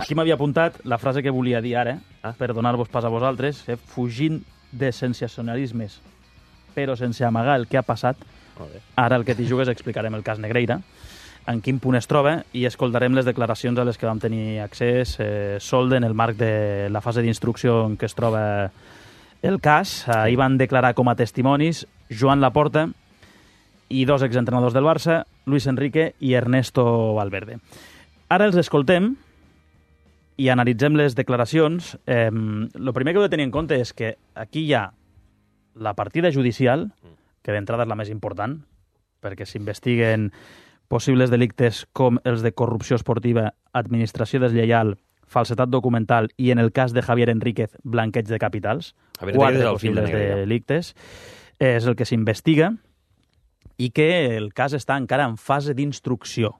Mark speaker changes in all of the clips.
Speaker 1: Aquí m'havia apuntat la frase que volia dir ara, per donar-vos pas a vosaltres, fugint de sensacionalismes, però sense amagar el que ha passat. Ara el que t'hi jugues explicarem el cas Negreira, en quin punt es troba, i escoltarem les declaracions a les que vam tenir accés Solde en el marc de la fase d'instrucció en què es troba el cas. Ahir van declarar com a testimonis Joan Laporta i dos exentrenadors del Barça, Luis Enrique i Ernesto Valverde. Ara els escoltem i analitzem les declaracions. El primer que heu de tenir en compte és que aquí hi ha la partida judicial, que d'entrada és la més important, perquè s'investiguen possibles delictes com els de corrupció esportiva, administració deslleial, falsetat documental i, en el cas de Javier Enríquez, blanqueig de capitals. Quatre possibles delictes. És el que s'investiga i que el cas està encara en fase d'instrucció.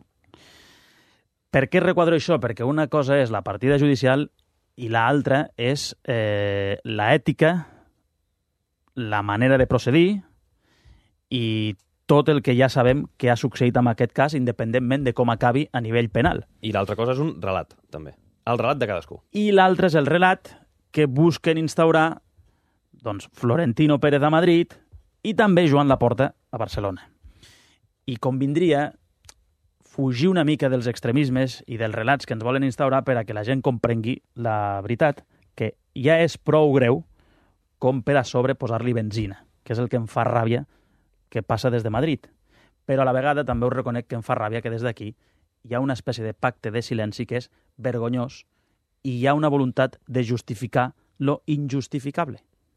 Speaker 1: Per què requadro això? Perquè una cosa és la partida judicial i l'altra és l'ètica, la manera de procedir i tot el que ja sabem que ha succeït amb aquest cas, independentment de com acabi a nivell penal.
Speaker 2: I l'altra cosa és un relat, també. El relat de cadascú. I
Speaker 1: l'altre és el relat que busquen instaurar Florentino Pérez a Madrid i també Joan Laporta a Barcelona. I convindria fugir una mica dels extremismes i dels relats que ens volen instaurar per a que la gent comprengui la veritat, que ja és prou greu com per a sobre posar-li benzina, que és el que em fa ràbia que passa des de Madrid. Però a la vegada també us reconec que em fa ràbia que des d'aquí hi ha una espècie de pacte de silenci que és vergonyós i hi ha una voluntat de justificar lo injustificable.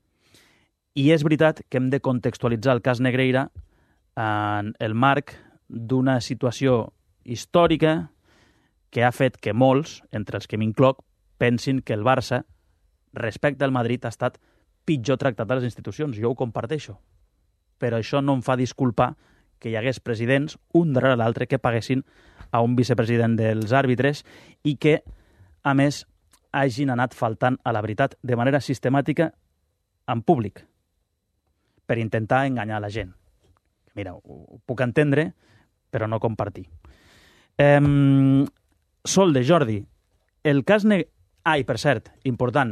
Speaker 1: I és veritat que hem de contextualitzar el cas Negreira en el marc d'una situació històrica que ha fet que molts, entre els que m'incloc, pensin que el Barça, respecte al Madrid, ha estat pitjor tractat a les institucions. Jo ho comparteixo. Però això no em fa disculpar que hi hagués presidents, un darrere l'altre, que paguessin a un vicepresident dels àrbitres i que, a més, hagin anat faltant a la veritat de manera sistemàtica en públic per intentar enganyar la gent. Mira, ho puc entendre, però no compartir. Solde, Jordi, el cas... Ai, per cert, important,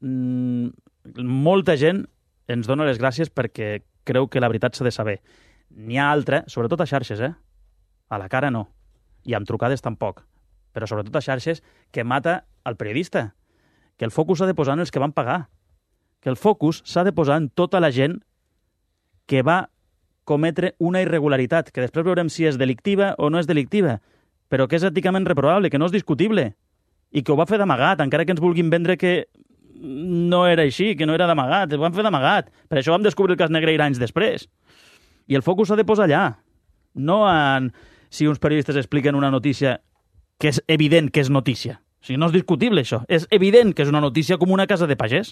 Speaker 1: molta gent ens dona les gràcies perquè creu que la veritat s'ha de saber. N'hi ha altra, sobretot a xarxes, a la cara no, i amb trucades tampoc, però sobretot a xarxes, que mata el periodista, que el focus s'ha de posar en els que van pagar, que el focus s'ha de posar en tota la gent que va cometre una irregularitat, que després veurem si és delictiva o no és delictiva, però que és èticament reprovable, que no és discutible, i que ho va fer d'amagat, encara que ens vulguin vendre que no era així, que no era d'amagat, ho van fer d'amagat. Per això vam descobrir el cas Negreira anys després. I el focus s'ha de posar allà, no en si uns periodistes expliquen una notícia que és evident que és notícia. O sigui, no és discutible, això. És evident que és una notícia com una casa de pagès.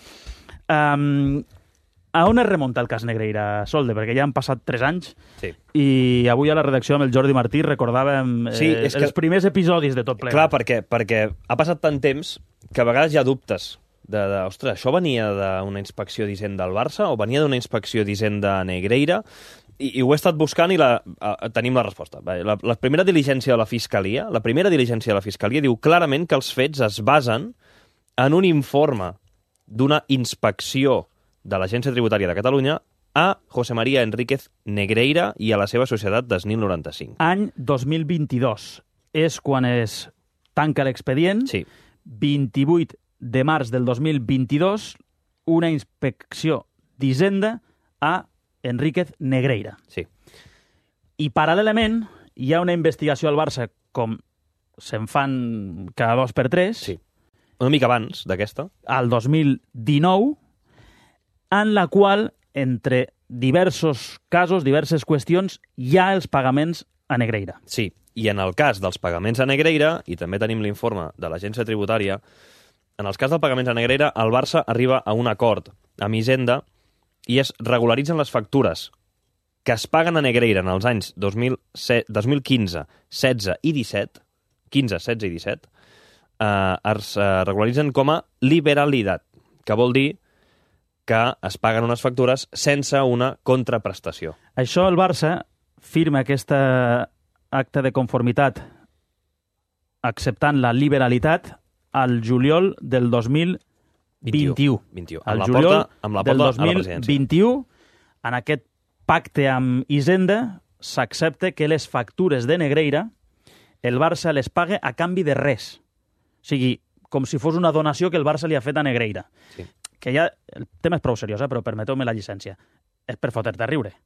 Speaker 1: A on es remunta el cas Negreira, Solde? Perquè ja han passat 3 anys i avui a la redacció amb el Jordi Martí recordàvem els primers episodis de tot plegat.
Speaker 2: Clar, perquè ha passat tant temps que a vegades hi ha dubtes ostres, això venia d'una inspecció d'Hisenda del Barça o venia d'una inspecció d'Hisenda Negreira? I ho he estat buscant i tenim la resposta. La primera diligència de la Fiscalia diu clarament que els fets es basen en un informe d'una inspecció de l'Agència Tributària de Catalunya a José María Enríquez Negreira i a la seva societat d'Esnil 95.
Speaker 1: Any 2022 és quan es tanca l'expedient.
Speaker 2: Sí.
Speaker 1: 28 de març del 2022, una inspecció d'Hisenda a Enríquez Negreira.
Speaker 2: Sí.
Speaker 1: I paral·lelament hi ha una investigació al Barça, com se'n fan cada 2 per 3.
Speaker 2: Sí. Una mica abans d'aquesta.
Speaker 1: Al 2019, en la qual, entre diversos casos, diverses qüestions, hi ha els pagaments a Negreira.
Speaker 2: Sí, i en el cas dels pagaments a Negreira, i també tenim l'informe de l'Agència Tributària, en els cas dels pagaments a Negreira, el Barça arriba a un acord amb Hisenda i es regularitzen les factures que es paguen a Negreira en els anys 2015, 16 i 17, 15, 16 i 17, es regularitzen com a liberalitat, que vol dir que es paguen unes factures sense una contraprestació.
Speaker 1: Això el Barça firma aquesta acte de conformitat acceptant la liberalitat al juliol del 2021. Al juliol del 2021, en aquest pacte amb Hisenda, s'accepta que les factures de Negreira el Barça les paga a canvi de res. O sigui, com si fos una donació que el Barça li ha fet a Negreira.
Speaker 2: Sí.
Speaker 1: Que ja, el tema és prou seriós, però permeteu-me la llicència. És per fotre-te a riure.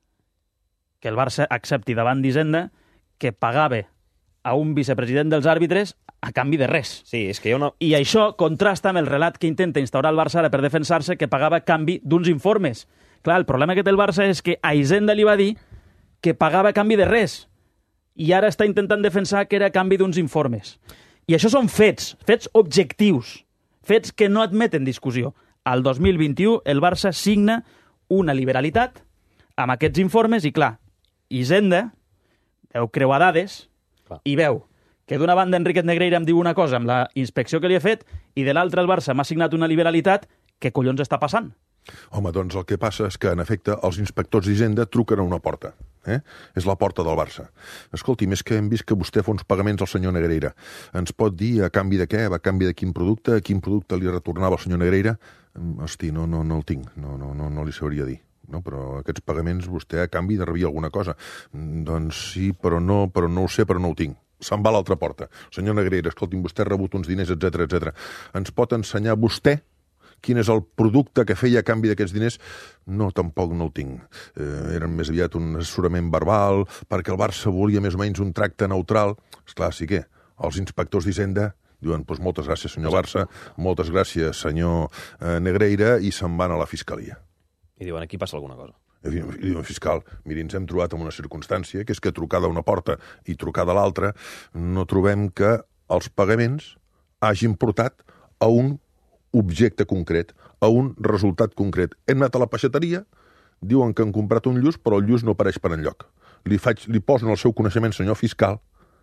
Speaker 1: Que el Barça accepti davant d'Hisenda que pagava a un vicepresident dels àrbitres a canvi de res.
Speaker 2: Sí, és que hi ha una...
Speaker 1: I això contrasta amb el relat que intenta instaurar el Barça ara per defensar-se, que pagava a canvi d'uns informes. Clar, el problema que té el Barça és que a Hisenda li va dir que pagava a canvi de res. I ara està intentant defensar que era a canvi d'uns informes. I això són fets objectius, fets que no admeten discussió. Al 2021 el Barça signa una liberalitat amb aquests informes i, clar, Hisenda veu creuar dades i veu que d'una banda Enriquet Negreira em diu una cosa amb la inspecció que li he fet i de l'altra el Barça m'ha signat una liberalitat. Què collons està passant?
Speaker 3: Home, doncs el que passa és que, en efecte, els inspectors d'Hisenda truquen a una porta. És la porta del Barça. Escolti, més que hem vist que vostè fa uns pagaments al senyor Negreira. Ens pot dir a canvi de què, a canvi de quin producte li retornava el senyor Negreira? Hosti, no el tinc, no li sabria dir. No, però aquests pagaments vostè a canvi de rebia alguna cosa. Doncs sí, però no ho sé, però no ho tinc. Se'n va a l'altra porta. Senyor Negreira, escolti'm, vostè ha rebut uns diners, etc. Ens pot ensenyar vostè quin és el producte que feia a canvi d'aquests diners? No, tampoc no el tinc. Eren més aviat un assessorament verbal, perquè el Barça volia més o menys un tracte neutral. Esclar, sí que els inspectors d'Hisenda diuen, doncs moltes gràcies, senyor Barça, moltes gràcies, senyor Negreira, i se'n van a la fiscalia.
Speaker 2: I diuen, aquí passa alguna cosa.
Speaker 3: I diuen, fiscal, miri, ens hem trobat en una circumstància, que és que trucada a una porta i trucada a l'altra, no trobem que els pagaments hagin portat a un objecte concret, a un resultat concret. Hem anat a la peixateria, diuen que han comprat un lluç, però el lluç no apareix per enlloc. Li posen el seu coneixement, senyor fiscal,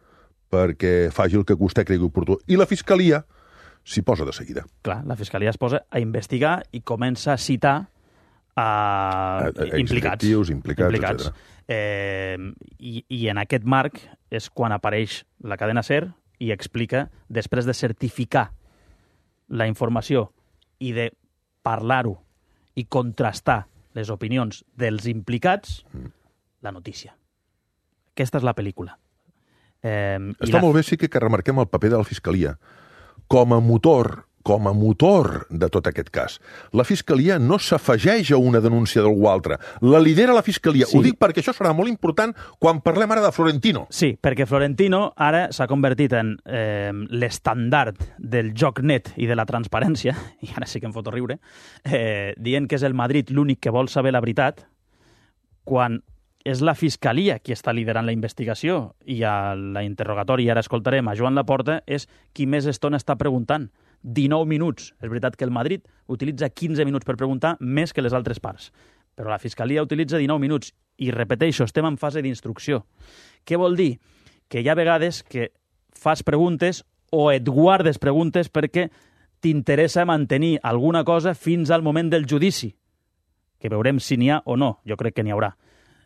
Speaker 3: perquè faci el que vostè cregui oportú. I la fiscalia s'hi posa de seguida.
Speaker 1: Clar, la fiscalia es posa a investigar i comença a citar implicats.
Speaker 3: Etc.
Speaker 1: I en aquest marc és quan apareix la cadena SER i explica, després de certificar la informació i de parlar-ho i contrastar les opinions dels implicats, la notícia. Aquesta és la pel·lícula.
Speaker 3: Està molt bé, sí que remarquem el paper de la Fiscalia. Com a motor de tot aquest cas. La Fiscalia no s'afegeix a una denúncia d'algú altre. La lidera la Fiscalia. Sí. Ho dic perquè això serà molt important quan parlem ara de Florentino.
Speaker 1: Sí, perquè Florentino ara s'ha convertit en l'estandard del joc net i de la transparència, i ara sí que em foto riure, dient que és el Madrid l'únic que vol saber la veritat, quan és la Fiscalia qui està liderant la investigació i a la interrogatori, ara escoltarem a Joan Laporta, és qui més estona està preguntant. 19 minuts. És veritat que el Madrid utilitza 15 minuts per preguntar més que les altres parts, però la Fiscalia utilitza 19 minuts. I repeteixo, estem en fase d'instrucció. Què vol dir? Que hi ha vegades que fas preguntes o et guardes preguntes perquè t'interessa mantenir alguna cosa fins al moment del judici, que veurem si n'hi ha o no. Jo crec que n'hi haurà.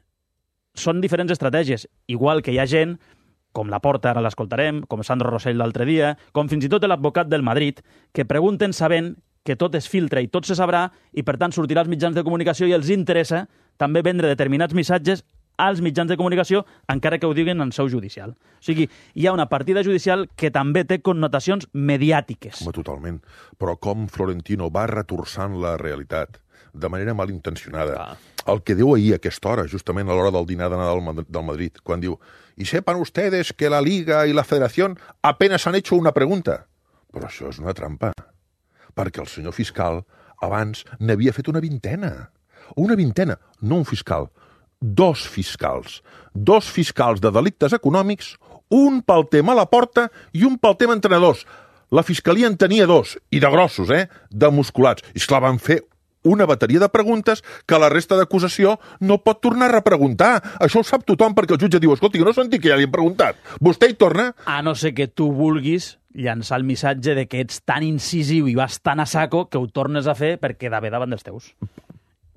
Speaker 1: Són diferents estratègies, igual que hi ha gent com Laporta, ara l'escoltarem, com Sandro Rosell l'altre dia, com fins i tot l'advocat del Madrid, que pregunten sabent que tot es filtra i tot se sabrà i, per tant, sortirà als mitjans de comunicació i els interessa també vendre determinats missatges als mitjans de comunicació, encara que ho diguin en seu judicial. O sigui, hi ha una partida judicial que també té connotacions mediàtiques.
Speaker 3: Home, totalment. Però com Florentino va retorçant la realitat de manera malintencionada. El que diu ahir a aquesta hora, justament a l'hora del dinar de Nadal del Madrid, quan diu «Y sepan ustedes que la Liga y la Federación apenas han hecho una pregunta». Però això és una trampa, perquè el senyor fiscal abans n'havia fet una vintena. Una vintena, no un fiscal, dos fiscals. Dos fiscals de delictes econòmics, un pel tema a la porta i un pel tema entrenadors. La fiscalia en tenia dos, i de grossos, de musculats. I esclar, van fer una bateria de preguntes que la resta d'acusació no pot tornar a repreguntar. Això ho sap tothom, perquè el jutge diu «Escolti, no sentit que ja li hem preguntat. Vostè hi torna?»
Speaker 1: A no ser que tu vulguis llançar el missatge de que ets tan incisiu i vas tan a saco que ho tornes a fer per quedar bé davant dels teus.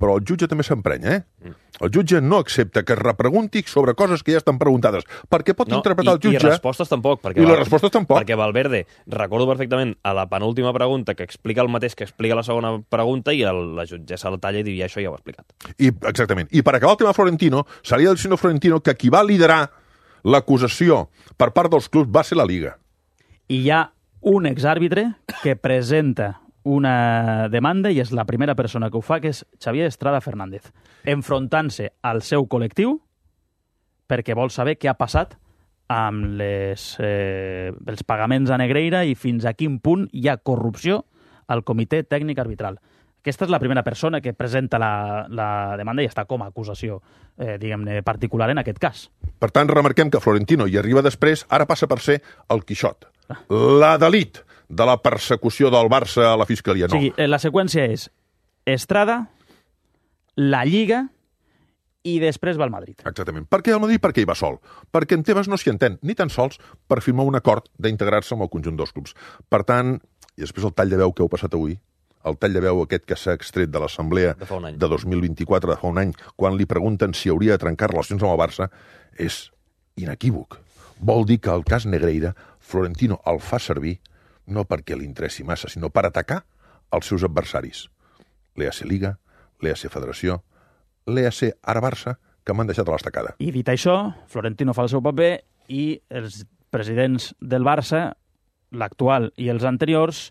Speaker 3: però el jutge també s'emprenya, El jutge no accepta que es repregunti sobre coses que ja estan preguntades, perquè pot interpretar el jutge...
Speaker 2: I respostes tampoc.
Speaker 3: I les respostes tampoc.
Speaker 2: Perquè Valverde, recordo perfectament, a la penúltima pregunta, que explica el mateix que explica la segona pregunta, i la jutgessa la talla i diu, això ja ho ha explicat.
Speaker 3: Exactament. I per acabar el tema Florentino, seria el senyor Florentino que qui va liderar l'acusació per part dels clubs va ser la Liga.
Speaker 1: I hi ha un exàrbitre que presenta una demanda i és la primera persona que ho fa, que és Xavier Estrada Fernández, enfrontant-se al seu col·lectiu perquè vol saber què ha passat amb els pagaments a Negreira i fins a quin punt hi ha corrupció al comitè tècnic arbitral. Aquesta és la primera persona que presenta la demanda i està com a acusació, diguem-ne, particular en aquest cas.
Speaker 3: Per tant, remarquem que Florentino hi arriba després, ara passa per ser el Quixot, la d'elit de la persecució del Barça a la Fiscalia. No.
Speaker 1: O sigui, la seqüència és Estrada, la Lliga i després va al Madrid.
Speaker 3: Exactament. Per què al Madrid? Perquè hi va sol. Perquè en Tebas no s'hi entén, ni tan sols per firmar un acord d'integrar-se amb el conjunt dels clubs. Per tant, i després el tall de veu que heu passat avui, el tall de veu aquest que s'ha extret de l'Assemblea de 2024, de fa un any, quan li pregunten si hauria de trencar relacions amb el Barça, és inequívoc. Vol dir que el cas Negreira, Florentino el fa servir no perquè li interessi massa, sinó per atacar els seus adversaris. L'EAC Liga, l'EAC Federació, l'EAC ara Barça, que m'han deixat a l'estacada.
Speaker 1: I dit això, Florentino fa el seu paper i els presidents del Barça, l'actual i els anteriors...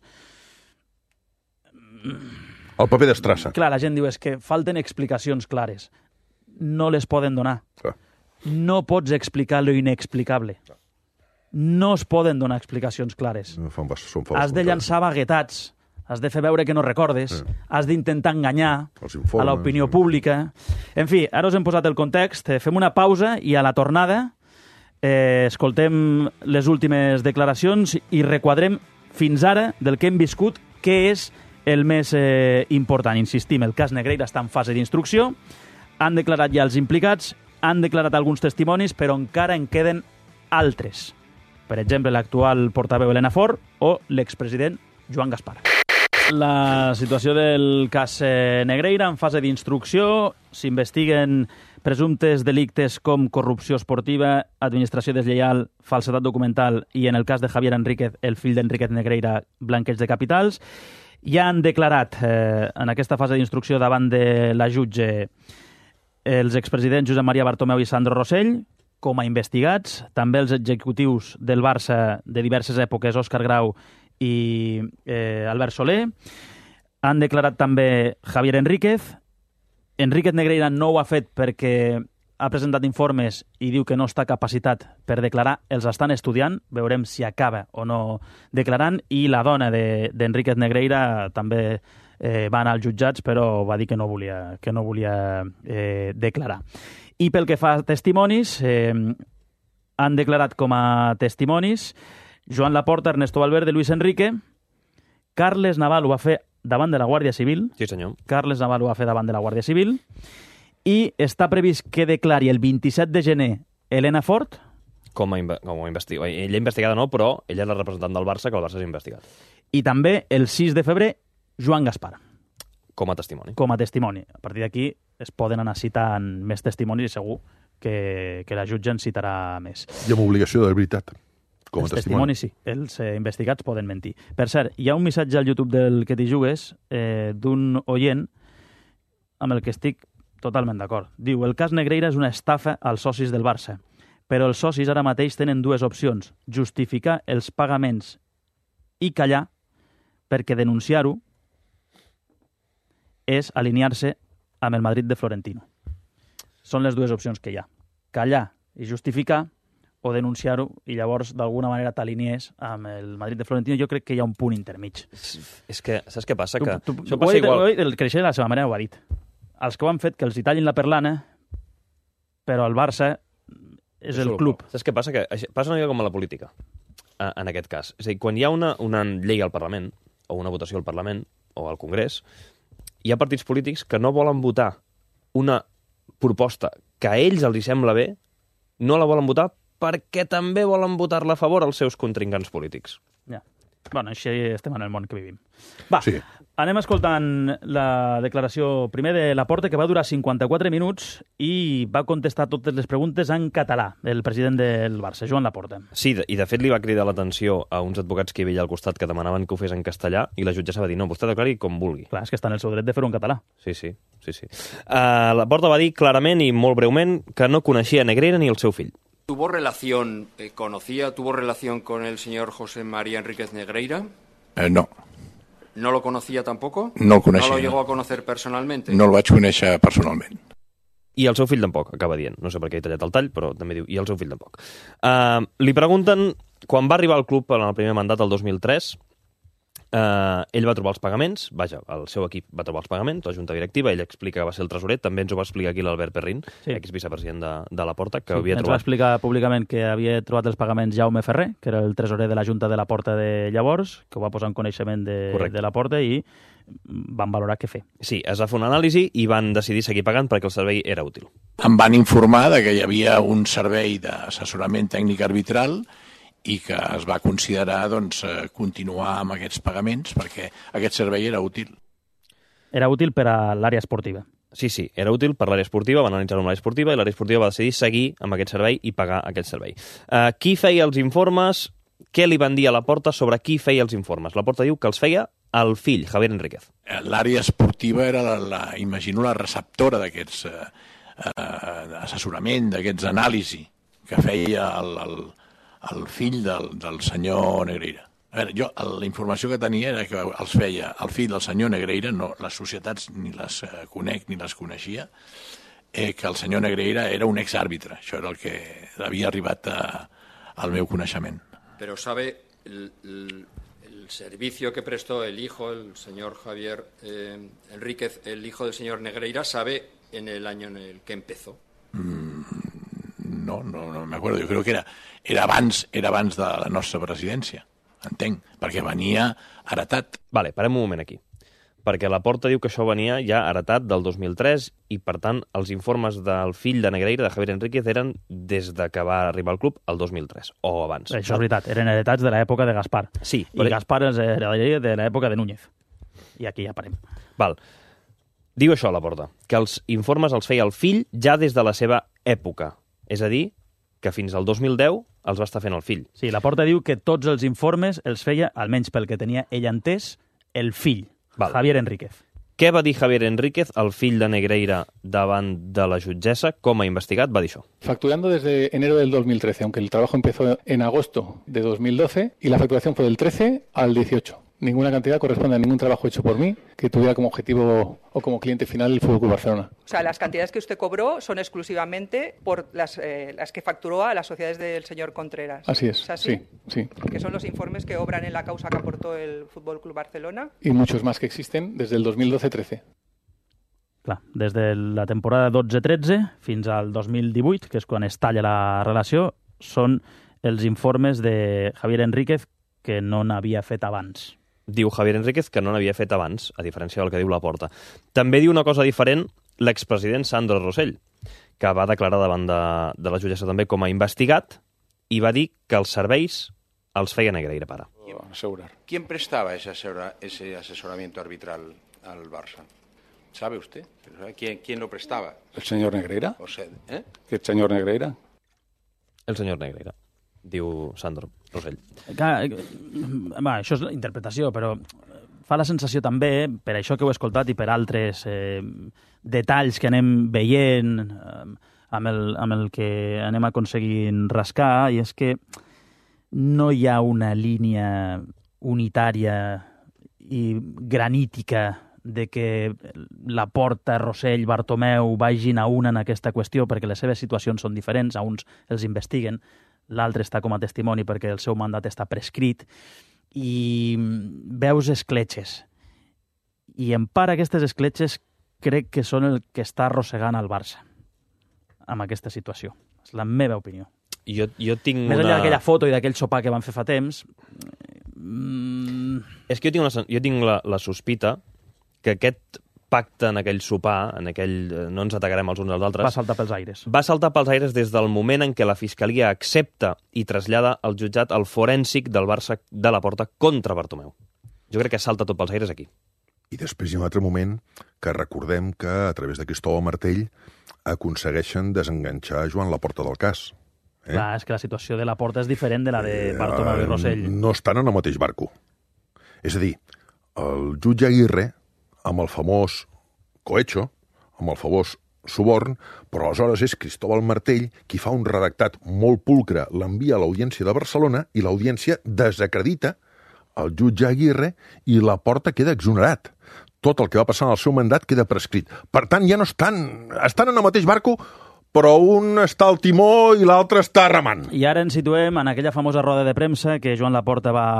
Speaker 3: El paper d'Estrassa.
Speaker 1: Clar, la gent diu, és que falten explicacions clares. No les poden donar.
Speaker 3: Clar.
Speaker 1: No pots explicar lo inexplicable. No es poden donar explicacions clares. Has de llançar vaguetats, has de fer veure que no recordes, has d'intentar enganyar a l'opinió pública. En fi, ara us hem posat el context, fem una pausa i a la tornada escoltem les últimes declaracions i requadrem fins ara del que hem viscut, què és el més important. Insistim, el cas Negreira està en fase d'instrucció, han declarat ja els implicats, han declarat alguns testimonis, però encara en queden altres. Per exemple, l'actual portaveu Elena Fort o l'expresident Joan Gaspar. La situació del cas Negreira en fase d'instrucció, s'investiguen presumptes delictes com corrupció esportiva, administració deslleial, falsedat documental i, en el cas de Javier Enríquez, el fill d'Enríquez Negreira, blanqueig de capitals. Ja han declarat en aquesta fase d'instrucció davant de la jutge els expresidents Josep Maria Bartomeu i Sandro Rossell com a investigats, també els executius del Barça de diverses èpoques, Òscar Grau i Albert Soler. Han declarat també Javier Enríquez. Enríquez Negreira no ho ha fet perquè ha presentat informes i diu que no està capacitat per declarar. Els estan estudiant, veurem si acaba o no declarant. I la dona d'Enríquez Negreira també va anar als jutjats, però va dir que no volia declarar. I pel que fa a testimonis, han declarat com a testimonis Joan Laporta, Ernesto Valverde, Luis Enrique. Carles Naval ho va fer davant de la Guàrdia Civil.
Speaker 2: Sí, senyor.
Speaker 1: Carles Naval ho va fer davant de la Guàrdia Civil. I està previst que declari el 27 de gener Elena Fort.
Speaker 2: Com a investigada. Ella investigada no, però ella és la representant del Barça, que el Barça és investigat.
Speaker 1: I també el 6 de febrer Joan Gaspar.
Speaker 2: Com a testimoni.
Speaker 1: Com a testimoni. A partir d'aquí es poden anar citant més testimonis i segur que la jutge en citarà més.
Speaker 3: I amb obligació de veritat. Com a
Speaker 1: els testimonis sí, els investigats poden mentir. Per cert, hi ha un missatge al YouTube del Que t'hi jugues d'un oient amb el que estic totalment d'acord. Diu, el cas Negreira és una estafa als socis del Barça, però els socis ara mateix tenen dues opcions, justificar els pagaments i callar, perquè denunciar-ho és alinear-se amb el Madrid de Florentino. Són les dues opcions que hi ha. Callar i justificar o denunciar-ho i llavors d'alguna manera t'alinies amb el Madrid de Florentino. Jo crec que hi ha un punt intermig.
Speaker 2: És que, saps què passa? Que
Speaker 1: això passa igual. El Creixell de la seva manera ho ha dit. Els que ho han fet que els hi tallin la perlana, però el Barça és el club.
Speaker 2: Saps què passa? Que passa una mica com a la política, en aquest cas. És a dir, quan hi ha una llei al Parlament, o una votació al Parlament, o al Congrés, hi ha partits polítics que no volen votar una proposta que a ells els hi sembla bé, no la volen votar perquè també volen votar-la a favor els seus contrincants polítics.
Speaker 1: Ja. Bueno, així estem en el món que vivim. Va,
Speaker 3: Sí.
Speaker 1: anem escoltant la declaració primer de Laporta, que va durar 54 minuts i va contestar totes les preguntes en català, el president del Barça, Joan Laporta.
Speaker 2: Sí, i de fet li va cridar l'atenció a uns advocats que hi havia al costat que demanaven que ho fes en castellà i la jutgessa va dir, no, vostè declari com vulgui.
Speaker 1: Clar, és que està en el seu dret de fer-ho en català.
Speaker 2: Sí. Laporta va dir clarament i molt breument que no coneixia Negreira ni el seu fill.
Speaker 4: ¿Tuvo relación con el señor José María Enríquez Negreira?
Speaker 5: No.
Speaker 4: ¿No lo conocía tampoco?
Speaker 5: No el coneixia.
Speaker 4: ¿No lo llegó a conocer personalmente?
Speaker 5: No el vaig conèixer personalment.
Speaker 2: I el seu fill tampoc, acaba dient. No sé per què he tallat el tall, però també diu, i el seu fill tampoc. Li pregunten, quan va arribar al club en el primer mandat, el 2003, ell va trobar els pagaments, vaja, el seu equip va trobar els pagaments, la junta directiva, ell explica que va ser el tresorer, també ens ho va explicar aquí l'Albert Perrin,
Speaker 1: Sí.
Speaker 2: exvicepresident de Laporta, que
Speaker 1: Sí,
Speaker 2: havia
Speaker 1: ens va
Speaker 2: trobat...
Speaker 1: explicar públicament que havia trobat els pagaments Jaume Ferrer, que era el tresorer de la Junta de Laporta de llavors, que ho va posar en coneixement
Speaker 2: Correcte.
Speaker 1: de Laporta i van valorar què fer.
Speaker 2: Sí, es va fer una anàlisi i van decidir seguir pagant perquè el servei era útil.
Speaker 5: Em van informar de que hi havia un servei d'assessorament tècnic arbitral i que es va considerar continuar amb aquests pagaments perquè aquest servei era útil.
Speaker 1: Era útil per a l'àrea esportiva.
Speaker 2: Sí, era útil per l'àrea esportiva, van analitzar-ho amb l'àrea esportiva i l'àrea esportiva va decidir seguir amb aquest servei i pagar aquest servei. Qui feia els informes? Què li van dir a Laporta sobre qui feia els informes? Laporta diu que els feia el fill, Javier Enríquez.
Speaker 5: L'àrea esportiva era, imagino, la receptora d'aquests assessorament, d'aquests anàlisi que feia el fill del senyor Negreira. A veure, jo la informació que tenia era que els feia el fill del senyor Negreira, no, les societats ni les conec ni les coneixia, que el senyor Negreira era un exàrbitre. Això era el que havia arribat al meu coneixement.
Speaker 4: Pero sabe el servicio que prestó el hijo, el señor Javier Enríquez, el hijo del señor Negreira, sabe en el año en el que empezó.
Speaker 5: No me acuerdo. Jo crec que era abans de la nostra presidència, entenc, perquè venia heretat.
Speaker 2: Vale, parem un moment aquí. Perquè Laporta diu que això venia ja heretat del 2003 i, per tant, els informes del fill de Negreira, de Javier Enríquez, eren des de que va arribar al club el 2003, o abans.
Speaker 1: Això és veritat, eren heretats de l'època de Gaspar.
Speaker 2: Sí,
Speaker 1: I Gaspar és heretaria de l'època de Núñez. I aquí ja parem.
Speaker 2: Val. Diu això, Laporta, que els informes els feia el fill ja des de la seva època. És a dir, que fins al 2010 els va estar fent el fill.
Speaker 1: Sí, Laporta diu que tots els informes els feia, almenys pel que tenia ell entès, el fill,
Speaker 2: Val.
Speaker 1: Javier Enríquez.
Speaker 2: Què va dir Javier Enríquez, el fill de Negreira, davant de la jutgessa? Com a investigat va dir això.
Speaker 6: Facturando desde enero del 2013, aunque el trabajo empezó en agosto de 2012 y la facturación fue del 13 al 18. Ninguna cantidad corresponde a ningún trabajo hecho por mí que tuviera como objetivo o como cliente final el Fútbol Club Barcelona.
Speaker 7: O sea, las cantidades que usted cobró son exclusivamente por las que facturó a las sociedades del señor Contreras.
Speaker 6: Así es,
Speaker 7: ¿Es así?
Speaker 6: sí.
Speaker 7: Que son los informes que obran en la causa que aportó el Fútbol Club Barcelona.
Speaker 6: Y muchos más que existen desde el 2012-13.
Speaker 1: Clar, des de la temporada 12-13 fins al 2018, que és quan es talla la relació, són els informes de Javier Enríquez que no n'havia fet abans.
Speaker 2: Diu Javier Enríquez que no n'havia fet abans, a diferència del que diu Laporta. També diu una cosa diferent l'expresident Sandro Rosell, que va declarar davant de la jutgessa també com a investigat i va dir que els serveis els feia Negreira pare.
Speaker 6: Asegurar.
Speaker 8: ¿Quién prestaba ese asesoramiento arbitral al Barça? ¿Sabe usted? ¿Quién lo prestaba?
Speaker 6: ¿El señor Negreira?
Speaker 8: O sea, ¿eh?
Speaker 6: ¿El señor Negreira?
Speaker 2: El senyor Negreira, diu Sandro Rosell.
Speaker 1: Clar, això és la interpretació, però fa la sensació també, per això que ho he escoltat i per altres detalls que anem veient amb el que anem aconseguint rascar, i és que no hi ha una línia unitària i granítica de que Laporta, Rosell, Bartomeu vagin a una en aquesta qüestió perquè les seves situacions són diferents, a uns els investiguen, l'altre està com a testimoni perquè el seu mandat està prescrit, i veus escletxes. I en part aquestes escletxes crec que són el que està arrossegant al Barça amb aquesta situació. És la meva opinió.
Speaker 2: Jo tinc
Speaker 1: Més enllà d'aquella foto i d'aquell sopar que van fer fa temps...
Speaker 2: És que jo tinc la sospita que aquest pacte, en aquell sopar, en aquell no ens atacarem els uns als altres...
Speaker 1: Va saltar pels aires.
Speaker 2: Va saltar pels aires des del moment en què la Fiscalia accepta i trasllada al jutjat el forènsic del Barça de la Porta contra Bartomeu. Jo crec que salta tot pels aires aquí.
Speaker 3: I després hi ha un altre moment que recordem que a través de Cristóbal Martell aconsegueixen desenganxar Joan Laporta del cas.
Speaker 1: Clar, és que la situació de Laporta és diferent de la de Bartomeu i Rossell.
Speaker 3: No estan en el mateix barco. És a dir, el jutge Aguirre, amb el famós cohecho, amb el famós suborn, però aleshores és Cristóbal Martell qui fa un redactat molt pulcre, l'envia a l'Audiència de Barcelona i l'Audiència desacredita el jutge Aguirre i Laporta queda exonerat. Tot el que va passar en el seu mandat queda prescrit. Per tant, ja no estan en el mateix barco, però un està al timó i l'altre està remant.
Speaker 1: I ara ens situem en aquella famosa roda de premsa que Joan Laporta va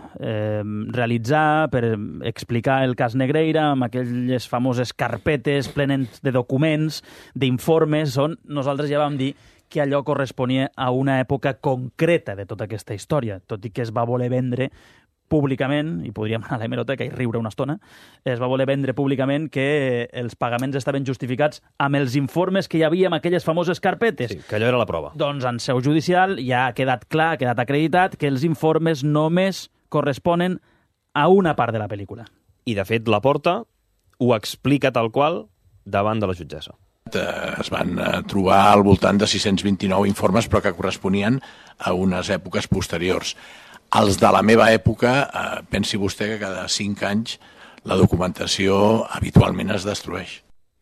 Speaker 1: realitzar per explicar el cas Negreira, amb aquelles famoses carpetes plenes de documents, d'informes, on nosaltres ja vam dir que allò corresponia a una època concreta de tota aquesta història, tot i que es va voler vendre públicament, i podríem anar a l'hemeroteca i riure una estona, es va voler vendre públicament que els pagaments estaven justificats amb els informes que hi havia en aquelles famoses carpetes.
Speaker 2: Sí, que allò era la prova.
Speaker 1: Doncs en seu judicial ja ha quedat clar, ha quedat acreditat, que els informes només corresponen a una part de la pel·lícula.
Speaker 2: I, de fet, Laporta ho explica tal qual davant de la jutgessa.
Speaker 5: Es van trobar al voltant de 629 informes, però que corresponien a unes èpoques posteriors. Els de la meva època, pensi vostè que cada 5 anys la documentació habitualment es destrueix.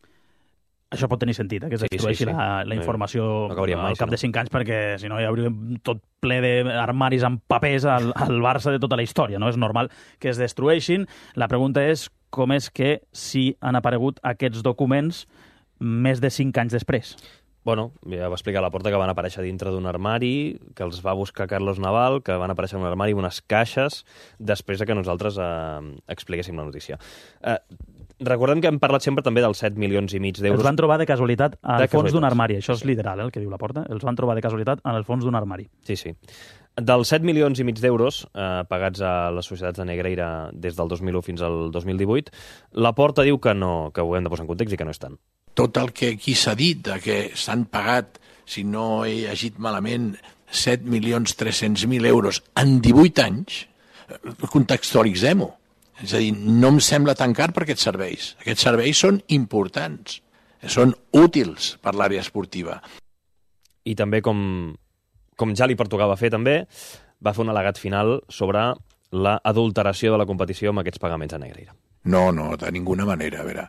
Speaker 1: Això pot tenir sentit, que es destrueixi la informació al cap de 5 anys, perquè si no hi hauria tot ple d'armaris amb papers al Barça de tota la història. No és normal que es destrueixin. La pregunta és com és que si han aparegut aquests documents més de 5 anys després.
Speaker 2: Bueno, ja va explicar a Laporta que van aparèixer dintre d'un armari, que els va buscar Carlos Naval, que van aparèixer en un armari amb unes caixes després que nosaltres expliquéssim la notícia. Recordem que hem parlat sempre també dels 7 milions i mig d'euros.
Speaker 1: Els van trobar de casualitat al fons d'un armari. Això és literal, el que diu Laporta. Els van trobar de casualitat en el fons d'un armari.
Speaker 2: Sí, sí. Dels 7 milions i mig d'euros pagats a les societats de Negreira des del 2001 fins al 2018, Laporta diu que no, que ho hem de posar en context i que no és tant.
Speaker 5: Tot el que aquí s'ha dit, que s'han pagat, si no he llegit malament, 7.300.000 euros en 18 anys, contextualitzem-ho. És a dir, no em sembla tan car per aquests serveis. Aquests serveis són importants, són útils per l'àrea esportiva.
Speaker 2: I també, com ja li pertocava fer també, va fer un al·legat final sobre l'adulteració de la competició amb aquests pagaments a Negreira.
Speaker 5: No, de ninguna manera. A veure,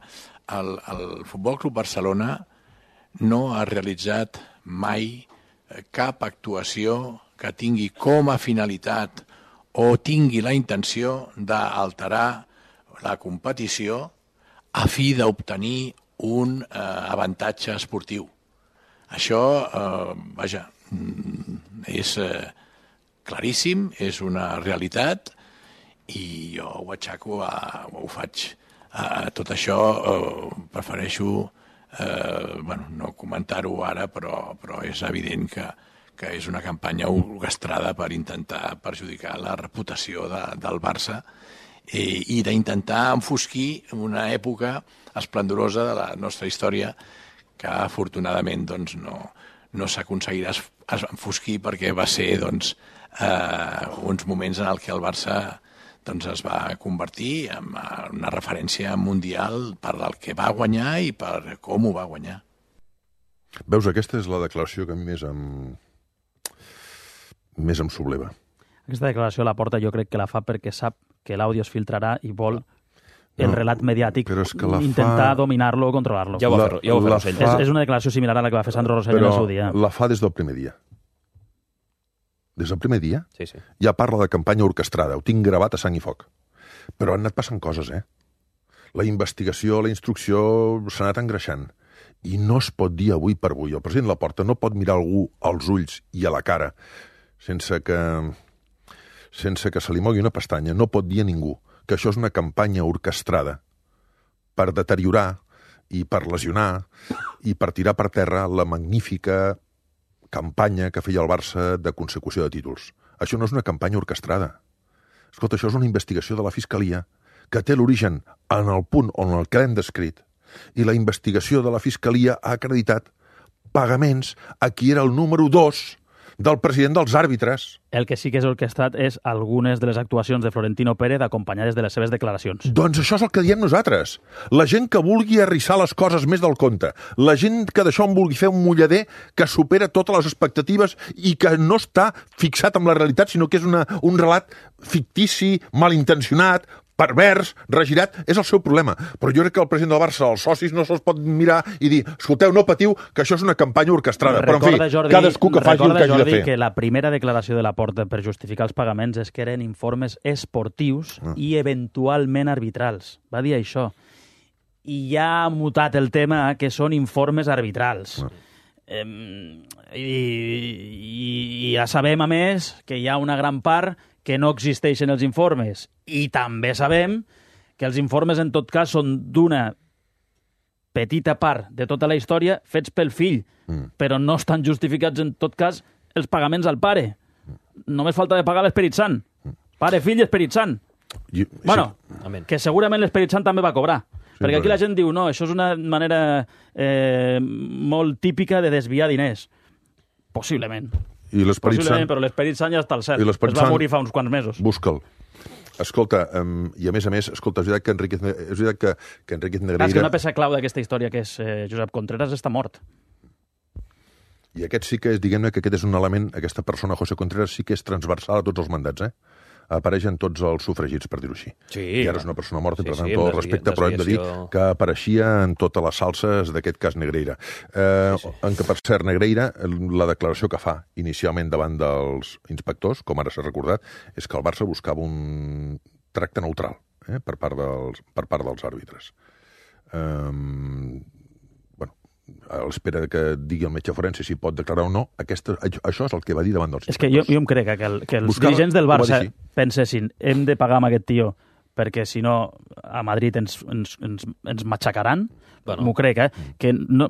Speaker 5: el Futbol Club Barcelona no ha realitzat mai cap actuació que tingui com a finalitat o tingui la intenció d'alterar la competició a fi d'obtenir un avantatge esportiu. Això, vaja, és claríssim, és una realitat i jo ho aixeco, ho faig. Tot això prefereixo no comentar-ho ara, però és evident que és una campanya orquestrada per intentar perjudicar la reputació del Barça i d'intentar enfosquir una època esplendorosa de la nostra història que afortunadament doncs, no s'aconseguirà enfosquir perquè va ser doncs, uns moments en què el Barça doncs es va convertir en una referència mundial per el que va guanyar i per com ho va guanyar.
Speaker 3: Veus, aquesta és la declaració que a mi més em subleva.
Speaker 1: Aquesta declaració Laporta jo crec que la fa perquè sap que l'àudio es filtrarà i vol el relat mediàtic intentar dominar-lo o controlar-lo.
Speaker 2: Ja ho va fer Rossell.
Speaker 1: És una declaració similar a la que va fer Sandro Rossell en el seu dia.
Speaker 3: Però la fa des del primer dia. Des del primer dia
Speaker 2: sí.
Speaker 3: Ja parla de campanya orquestrada, ho tinc gravat a sang i foc. Però han anat passant coses, La investigació, la instrucció s'ha anat engreixant. I no es pot dir avui per avui. El president Laporta no pot mirar algú als ulls i a la cara sense que se li mogui una pestanya. No pot dir a ningú que això és una campanya orquestrada per deteriorar i per lesionar i per tirar per terra la magnífica campanya que feia el Barça de consecució de títols. Això no és una campanya orquestrada. Escolta, això és una investigació de la Fiscalia que té l'origen en el punt on el que l'hem descrit, i la investigació de la Fiscalia ha acreditat pagaments a qui era el número 2 del president dels àrbitres.
Speaker 1: El que sí que és orquestrat és algunes de les actuacions de Florentino Pérez acompanyades de les seves declaracions.
Speaker 3: Doncs això és el que diem nosaltres. La gent que vulgui arrissar les coses més del compte, la gent que d'això en vulgui fer un mullader que supera totes les expectatives i que no està fixat en la realitat, sinó que és un relat fictici, malintencionat, pervers, regirat, és el seu problema. Però jo crec que el president del Barça, els socis, no se'ls pot mirar i dir, escolteu, no patiu, que això és una campanya orquestrada. Però, en fi, cadascú que faci el que hagi de fer.
Speaker 1: Que la primera declaració de Laporta per justificar els pagaments és que eren informes esportius i eventualment arbitrals. Va dir això. I ja ha mutat el tema que són informes arbitrals. I ja sabem, a més, que hi ha una gran part que no existeixen els informes. I també sabem que els informes, en tot cas, són d'una petita part de tota la història fets pel fill, però no estan justificats, en tot cas, els pagaments al pare. Només falta de pagar l'Esperit Sant. Pare, fill i Esperit Sant. Bueno, que segurament l'Esperit Sant també va cobrar. Perquè aquí la gent diu, no, això és una manera molt típica de desviar diners. Possiblement. Possiblement, però l'Esperit Sant ja està al cel. Es va morir fa uns quants mesos.
Speaker 3: Busca'l. Escolta, i a més, és veritat que Enríquez Negreira...
Speaker 1: És que una peça clau d'aquesta història, que és Josep Contreras, està mort.
Speaker 3: I aquest sí que és, diguem-ne, que aquest és un element, aquesta persona, José Contreras, sí que és transversal a tots els mandats, apareixen tots els sufragits, per dir-ho així.
Speaker 2: Sí,
Speaker 3: I ara és una persona morta, per tant, tot el respecte, però hem de dir que apareixia en totes les salses d'aquest cas Negreira. En què, per cert, Negreira, la declaració que fa inicialment davant dels inspectors, com ara s'ha recordat, és que el Barça buscava un tracte neutral per part dels àrbitres. A l'espera que digui el metge forense si pot declarar o no, això és el que va dir davant dels
Speaker 1: inspectors. És que jo em crec que els dirigents del Barça pensessin hem de pagar amb aquest tio perquè si no a Madrid ens matxacaran, m'ho crec, que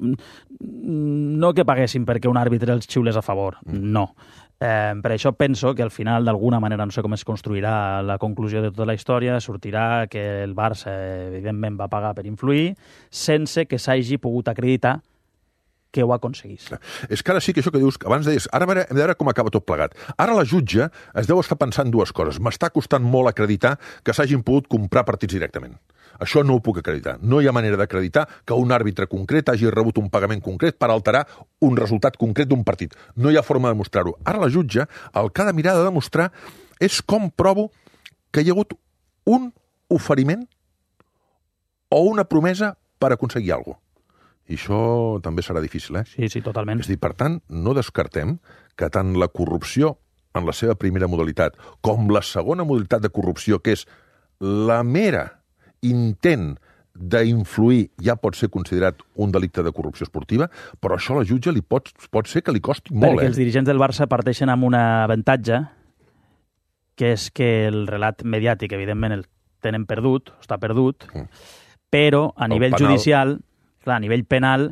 Speaker 1: no que paguessin perquè un àrbitre els xiules a favor, no. Per això penso que al final, d'alguna manera, no sé com es construirà la conclusió de tota la història, sortirà que el Barça, evidentment, va pagar per influir, sense que s'hagi pogut acreditar que ho aconseguís.
Speaker 3: És que ara sí que això que dius, que abans deies, ara hem de veure com acaba tot plegat. Ara la jutge es deu estar pensant dues coses. M'està costant molt acreditar que s'hagin pogut comprar partits directament. Això no ho puc acreditar. No hi ha manera d'acreditar que un àrbitre concret hagi rebut un pagament concret per alterar un resultat concret d'un partit. No hi ha forma de demostrar-ho. Ara la jutge el que ha de mirar de demostrar és com provo que hi ha hagut un oferiment o una promesa per aconseguir alguna cosa. I això també serà difícil,
Speaker 1: Sí, totalment.
Speaker 3: És a dir, per tant, no descartem que tant la corrupció en la seva primera modalitat com la segona modalitat de corrupció, que és la mera intent d'influir, ja pot ser considerat un delicte de corrupció esportiva, però això a la jutge pot ser que li costi molt.
Speaker 1: Perquè els dirigents del Barça parteixen amb un avantatge, que és que el relat mediàtic, evidentment, el tenen perdut, està perdut, però a nivell judicial... Clar, a nivell penal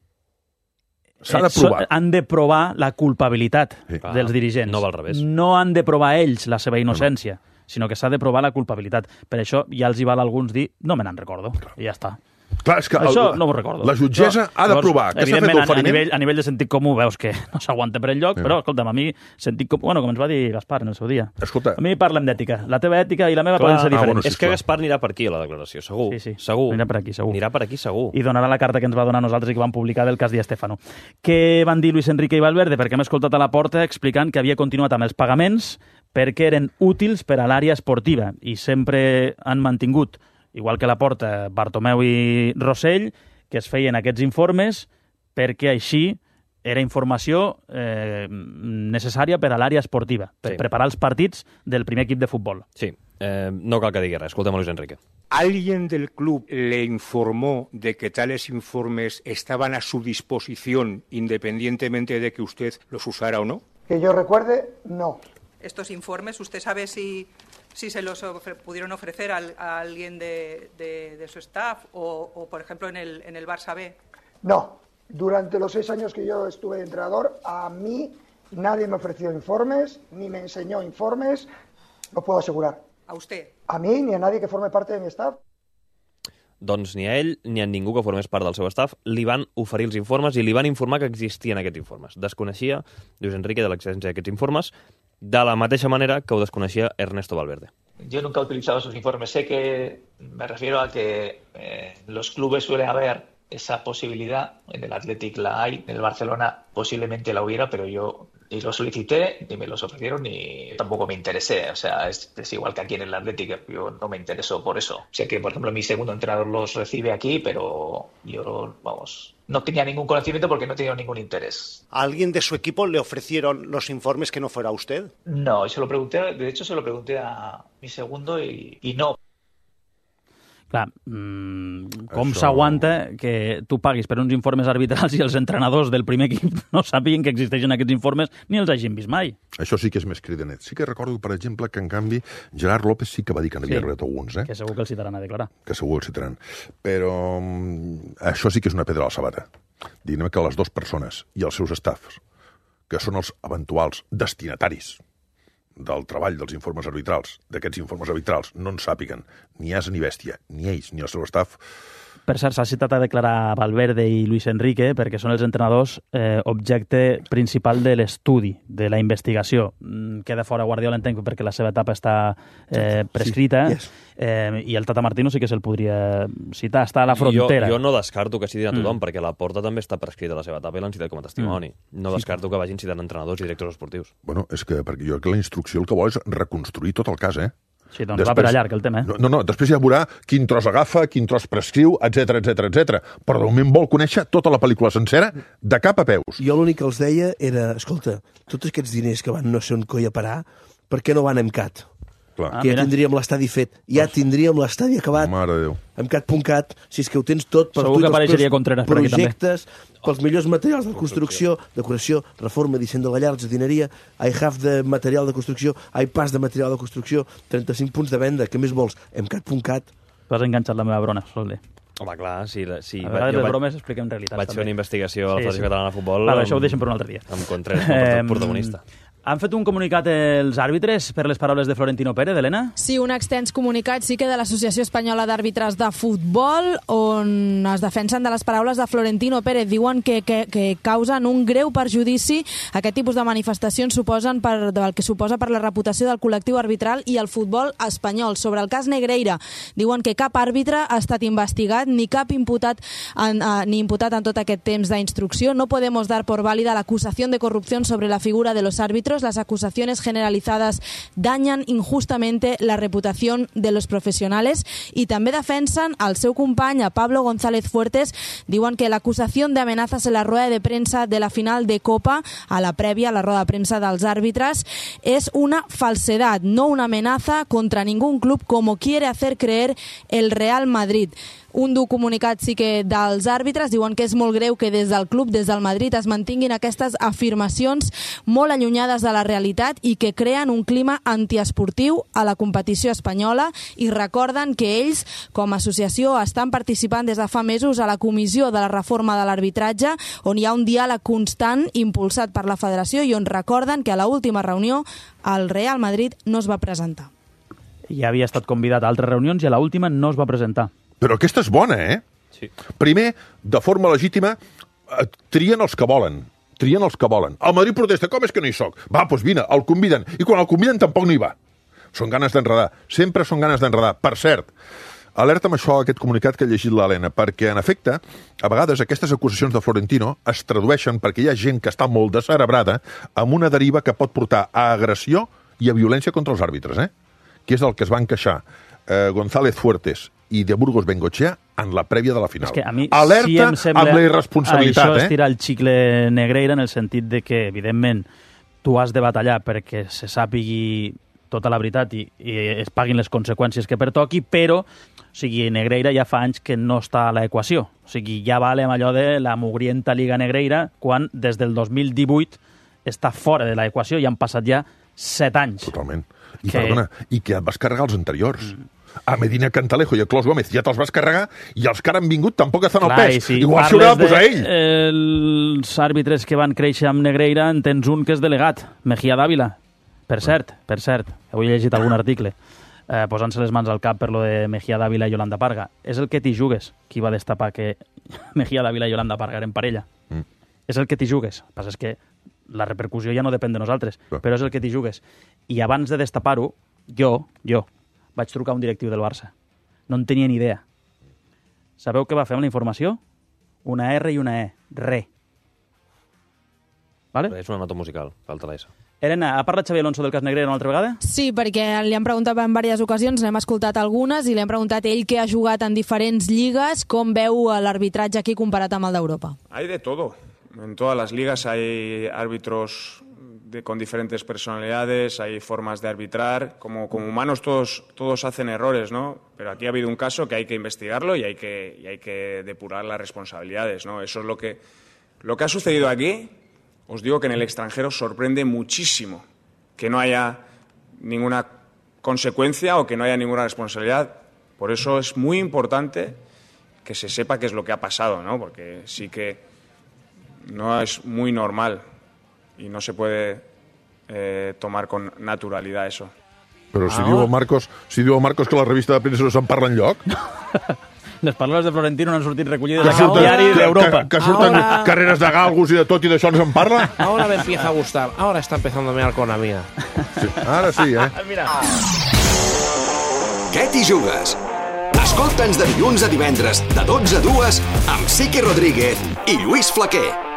Speaker 1: han de provar la culpabilitat dels dirigents.
Speaker 2: No va al revés.
Speaker 1: No han de provar ells la seva innocència, sinó que s'ha de provar la culpabilitat. Per això ja els hi val a alguns dir no me n'en recordo, i ja està.
Speaker 3: Clar, és que
Speaker 1: això no m'ho recordo.
Speaker 3: La jutgessa ha de provar que s'ha fet l'oferiment.
Speaker 1: A nivell de sentit comú veus que no s'aguanta per enlloc, però, escolta'm, a mi sentit comú... Bueno, com ens va dir Gaspar en el seu dia.
Speaker 3: Escolta.
Speaker 1: A mi parlem d'ètica. La teva ètica i la meva poden ser diferents.
Speaker 2: És que Gaspar anirà per aquí a la declaració, segur.
Speaker 1: Sí.
Speaker 2: Segur.
Speaker 1: Anirà per aquí, segur.
Speaker 2: Anirà per aquí, segur.
Speaker 1: I donarà la carta que ens va donar a nosaltres i que vam publicar del cas Di Stéfano. Què van dir Luis Enrique i Valverde? Perquè hem escoltat a Laporta explicant que havia continuat amb els pagaments perquè eren útils per a l'àrea esportiva i sempre han mantingut, igual que Laporta, Bartomeu i Rossell, que es feien aquests informes perquè així era informació necessària per a l'àrea esportiva, per preparar els partits del primer equip de futbol.
Speaker 2: Sí, no cal que digui res. Escoltem a Luis Enrique.
Speaker 9: ¿Alguien del club le informó de que tales informes estaban a su disposición independientemente de que usted los usara o no?
Speaker 10: Que yo recuerde, no.
Speaker 7: Estos informes, ¿usted sabe si se los pudieron ofrecer a alguien de su staff o, por ejemplo, en el Barça B?
Speaker 10: No. Durante los 6 años que yo estuve de entrenador, a mí nadie me ofreció informes, ni me enseñó informes, lo puedo asegurar.
Speaker 7: a usted.
Speaker 10: A mí ni a nadie que forme parte de mi staff.
Speaker 2: Doncs ni a ell ni a ningú que formés part del seu staff li van oferir els informes i li van informar que existien aquests informes. Desconeixia Luis Enrique de l'existència d'aquests informes de la mateixa manera que ho desconeixia Ernesto Valverde.
Speaker 11: Yo nunca he utilizado esos informes. Sé que me refiero a que en los clubes suele haber esa posibilidad. En el Athletic la hay, en el Barcelona posiblemente la hubiera, pero yo ni lo solicité, ni me los ofrecieron, ni tampoco me interesé. O sea, es igual que aquí en el Athletic, yo no me intereso por eso. Sé que, por ejemplo, mi segundo entrenador los recibe aquí, pero yo, vamos, no tenía ningún conocimiento porque no tenía ningún interés.
Speaker 12: ¿A alguien de su equipo le ofrecieron los informes que no fuera usted?
Speaker 11: No, se lo pregunté, de hecho se lo pregunté a mi segundo y no.
Speaker 1: Clar, com s'aguanta que tu paguis per uns informes arbitrals i els entrenadors del primer equip no sàpiguen que existeixen aquests informes ni els hagin vist mai?
Speaker 3: Això sí que és més cridanet. Sí que recordo, per exemple, que en canvi Gerard López sí que va dir que n'havia rebut alguns.
Speaker 1: Que segur que els citaran a declarar.
Speaker 3: Que segur que els citaran. Però això sí que és una pedra a la sabata. Diguem que les dues persones i els seus staffs, que són els eventuals destinataris del treball dels informes arbitrals, d'aquests informes arbitrals, no en sàpiguen ni asa ni bèstia, ni ells ni el seu staff.
Speaker 1: Per cert, s'ha citat a declarar Valverde i Luis Enrique perquè són els entrenadors objecte principal de l'estudi, de la investigació. Queda fora Guardiola, entenc, perquè la seva etapa està prescrita, i el Tata Martino sí que se'l podria citar, està a la frontera.
Speaker 2: Jo no descarto que citin a tothom, perquè la Porta també està prescrita la seva etapa i l'han citat com a testimoni. No descarto que vagin citant entrenadors i directors esportius.
Speaker 3: Bueno, és que perquè jo crec que la instrucció el que vol és reconstruir tot el cas,
Speaker 1: Sí, doncs després, va per allà el tema,
Speaker 3: No, després ja veurà quin tros agafa, quin tros prescriu, etc. Però de moment vol conèixer tota la pel·lícula sencera, de cap a peus.
Speaker 13: Jo l'únic que els deia era, escolta, tots aquests diners que van no sé on coi a parar, per què no van a EMCAT? Que ja tindríem l'estadi fet, ja tindríem l'estadi acabat.
Speaker 3: Mare de Déu.
Speaker 13: EMCAT.cat, si és que ho tens tot per
Speaker 1: segur que apareixeria Contreras per aquí també.
Speaker 13: Projectes, pels millors materials de construcció, decoració, reforma, disseny de la llar, jardineria, iHave de material de construcció, iPass de material de construcció, 35 punts de venda, què més vols? EMCAT.cat.
Speaker 1: Tu has enganxat la meva brona, Solde.
Speaker 2: Home, clar, sí.
Speaker 1: A vegades les bromes expliquem realitats.
Speaker 2: Vaig fer una investigació a la Federació Catalana de Futbol.
Speaker 1: Vale, això ho deixem per un altre dia.
Speaker 2: Amb Contreras, protagonista.
Speaker 1: Han fet un comunicat els àrbitres per les paraules de Florentino Pérez, Helena?
Speaker 14: Sí, un extens comunicat sí que de l'Associació Espanyola d'Àrbitres de Futbol, on es defensen de les paraules de Florentino Pérez. Diuen que causen un greu perjudici. Aquest tipus de manifestacions suposen del que suposa per la reputació del col·lectiu arbitral i el futbol espanyol. Sobre el cas Negreira, diuen que cap àrbitre ha estat investigat ni cap imputat en tot aquest temps d'instrucció. No podemos dar por válida la acusación de corrupción sobre la figura de los árbitros. Las acusaciones generalizadas dañan injustamente la reputación de los profesionales. Y també defensen al seu company, a Pablo González Fuertes. Diuen que l'acusación de amenazas en la rueda de prensa de la final de Copa, a la prèvia, a la roda de premsa dels àrbitres, es una falsedad, no una amenaza contra ningún club como quiere hacer creer el Real Madrid. Un dur comunicat sí que dels àrbitres, diuen que és molt greu que des del club, des del Madrid, es mantinguin aquestes afirmacions molt allunyades de la realitat i que creen un clima antiesportiu a la competició espanyola, i recorden que ells, com a associació, estan participant des de fa mesos a la comissió de la reforma de l'arbitratge, on hi ha un diàleg constant impulsat per la federació i on recorden que a l'última reunió el Real Madrid no es va presentar.
Speaker 1: Ja havia estat convidat a altres reunions i a l'última no es va presentar.
Speaker 3: Però aquesta és bona,
Speaker 2: Sí.
Speaker 3: Primer, de forma legítima, trien els que volen. El Madrid protesta, com és que no hi soc? Va, doncs vine, el conviden. I quan el conviden tampoc no hi va. Són ganes d'enredar. Sempre són ganes d'enredar. Per cert, alerta amb això, aquest comunicat que ha llegit l'Helena, perquè, en efecte, a vegades aquestes acusacions de Florentino es tradueixen perquè hi ha gent que està molt descerebrada amb una deriva que pot portar a agressió i a violència contra els àrbitres, que és el que es van queixar González Fuertes i de Burgos Bengochea en la prèvia de la final.
Speaker 1: És que a mi
Speaker 3: alerta
Speaker 1: sí em sembla
Speaker 3: amb la irresponsabilitat.
Speaker 1: Això és tirar el xicle Negreira en el sentit de que, evidentment, tu has de batallar perquè se sàpigui tota la veritat i es paguin les conseqüències que pertoqui, però Negreira ja fa anys que no està a l'equació. Ja vale amb allò de la mugrienta Liga Negreira, quan des del 2018 està fora de l'equació i han passat ja 7 anys.
Speaker 3: Totalment. I que et vas carregar els anteriors. A Medina Cantalejo i a Clos Gómez ja te'ls vas carregar i els que ara han vingut tampoc estan al pes. Igual s'hi haurà de posar ell.
Speaker 1: Els àrbitres que van créixer amb Negreira en tens un que és delegat, Mejía Dávila. Per cert, avui he llegit algun article. posant-se les mans al cap per lo de Mejía Dávila i Yolanda Parga. És el que t'hi jugues qui va destapar que Mejía Dávila i Yolanda Parga eren parella. És el que t'hi jugues. El que passa és que la repercussió ja no depèn de nosaltres, però és el que t'hi jugues. I abans de destapar-ho, jo vaig trucar a un directiu del Barça. No en tenia ni idea. Sabeu què va fer amb la informació? Una R i una E. Re. Vale?
Speaker 2: És una nota musical, falta la S.
Speaker 1: Elena, ha parlat Xavi Alonso del cas Negreira una altra vegada?
Speaker 14: Sí, perquè li han preguntat en diverses ocasions, n'hem escoltat algunes, i li han preguntat ell que ha jugat en diferents lligues, com veu l'arbitratge aquí comparat amb el d'Europa.
Speaker 15: Hay de todo. En todas las ligas hay árbitros con diferentes personalidades, hay formas de arbitrar. Como humanos todos hacen errores, ¿no? Pero aquí ha habido un caso que hay que investigarlo y hay que depurar las responsabilidades, ¿no? Eso es lo que ha sucedido aquí. Os digo que en el extranjero sorprende muchísimo que no haya ninguna consecuencia o que no haya ninguna responsabilidad. Por eso es muy importante que se sepa qué es lo que ha pasado, ¿no? Porque sí que no es muy normal y no se puede tomar con naturalidad eso.
Speaker 3: Però si diu el Marcos que la revista de premsa no se'n parla enlloc...
Speaker 1: Les paraules de Florentino no han sortit recollides al diari d'Europa.
Speaker 3: Que surten carreres de galgos i de tot i d'això no se'n parla?
Speaker 16: Ahora me empieza a gustar. Ahora está empezando a mirar con la mía.
Speaker 3: Sí, ara sí,
Speaker 1: Mira.
Speaker 17: Què t'hi jugues? Escolta'ns de dilluns a divendres, de 12 a 2, amb Sique Rodríguez i Lluís Flaquer.